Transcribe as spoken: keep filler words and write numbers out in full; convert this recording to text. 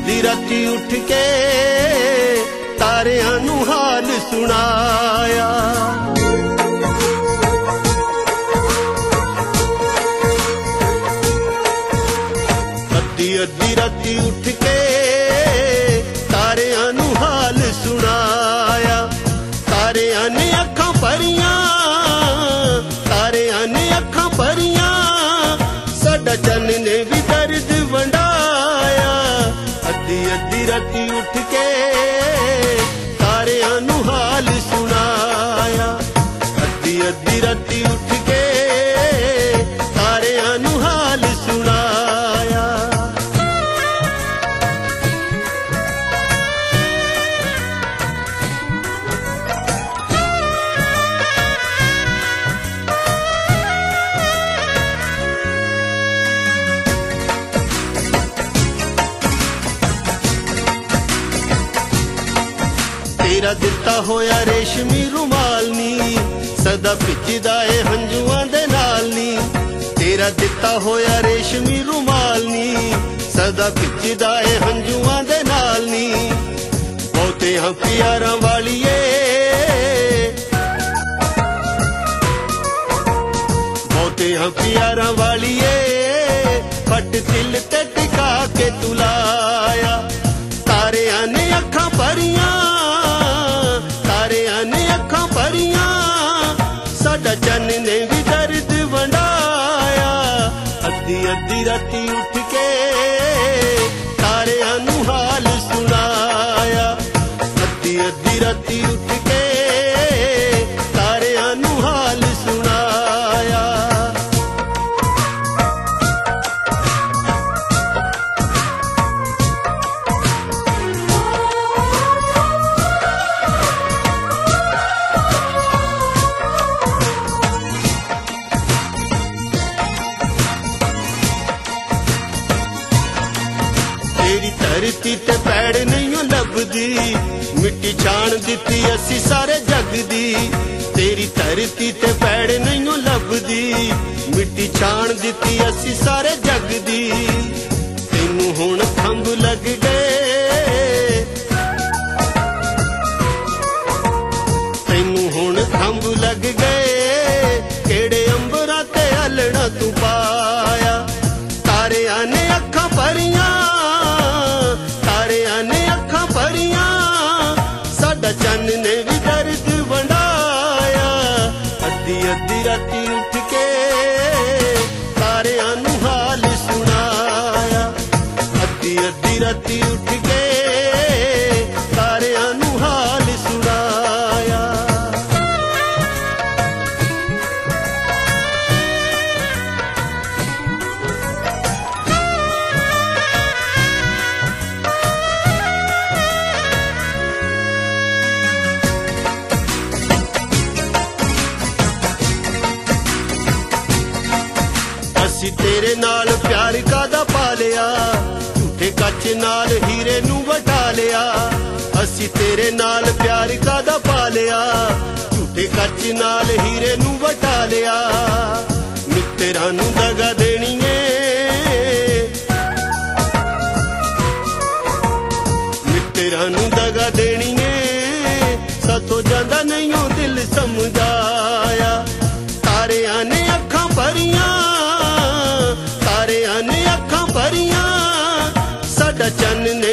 ਅੱਧੀ ਰਾਤੀ ਉੱਠ ਕੇ ਤਾਰਿਆਂ ਨੂੰ ਹਾਲ ਸੁਣਾਇਆ। ਅੱਧੀ ਅੱਧੀ ਰਾਤੀ ਉੱਠ ਕੇ ਤਾਰਿਆਂ ਨੂੰ ਹਾਲ ਸੁਣਾਇਆ। ਤਾਰਿਆਂ ਨੇ ਅੱਖਾਂ ਭਰੀਆਂ, ਤਾਰਿਆਂ ਨੇ ਅੱਖਾਂ ਭਰੀਆਂ, ਸਾਡਾ ਚੰਨ ਨੇ ਵੀ ਦਰਦ ਵੰਡਾਇਆ। ਅੱਧੀ ਅੱਧੀ ਰਾਤੀ ਉੱਠ ਕੇ ਤਾਰਿਆਂ ਨੂੰ ਹਾਲ ਸੁਣਾਇਆ। ਅੱਧੀ ਅੱਧੀ ਰਾਤੀ ਉੱਠ ਕੇ ਤਾਰਿਆਂ ਨੂੰ ਹਾਲ ਸੁਣਾਇਆ। तेरा दिता होया रेशमी रुमाल नी, सदा भिजदा ए हंजुआं दे नाल नी। तेरा दिता होया रेशमी रुमाल नी, सदा भिजदा ए हंजुआं दे नाल नी। बहुते हां प्यारां वालिए, बहुते हां प्यारां वालिए, फट दिल ते टिका के तुलाया। तारियां ने अखां भरियां, तारियां ने अखां भरियां, साडा चन्न ने भी दर्द वंडाया। अद्धी अद्धी राती उठ के तारियां नू हाल सुनाया। अद्धी अद्धी राती उठ के तारियां नू हाल सुनाया। तेरी धरती ते पैड़ नहीं लभदी, मिट्टी छाण दिती असी सारे जग दी। तेरी धरती ते पैड़ नहीं लभदी, मिट्टी छाण दिती असी सारे जग दी। तैनू हुण खंभ लग गए, तैनू हुण खंभ लग गए, केड़े अंबरां ते हलना तू पाया। तारियां ने अखां भरियां, तारियां ने अखां भरियां, साडा चन्न ने भी दर्द वंडाया। अद्धी अद्धी राती उठ के तारियां नू हाल सुनाया। अद्धी अद्धी राती उठ के तारियां नू हाल सुनाया। असी तेरे नाल प्यार कादा पा लिया, झूठे कच नाल हीरे नू वटा लिया। असी तेरे नाल प्यार कादा पा लिया, झूठे कच नाल हीरे नू वटा लिया। मित्तरां नू दगा देनी है, मित्तरां नू दगा देनी है, साथों जांदा नहीं ओ दिल समझाया। तारियां ने अखां भरियां, तारियां ने अखां भरियां, साडा चन्न ने